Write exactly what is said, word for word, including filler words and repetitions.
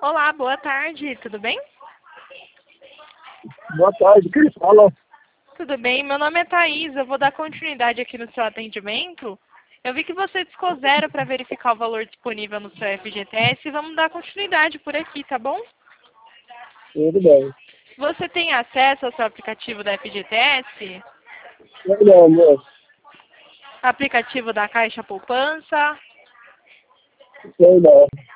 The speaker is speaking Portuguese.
Olá, boa tarde, tudo bem? Boa tarde, quem fala? Tudo bem, meu nome é Thaís, eu vou dar continuidade aqui no seu atendimento. Eu vi que você discou zero para verificar o valor disponível no seu F G T S e vamos dar continuidade por aqui, tá bom? Tudo bem. Você tem acesso ao seu aplicativo da F G T S? Não, não, moço. Aplicativo da Caixa Poupança? Sei não.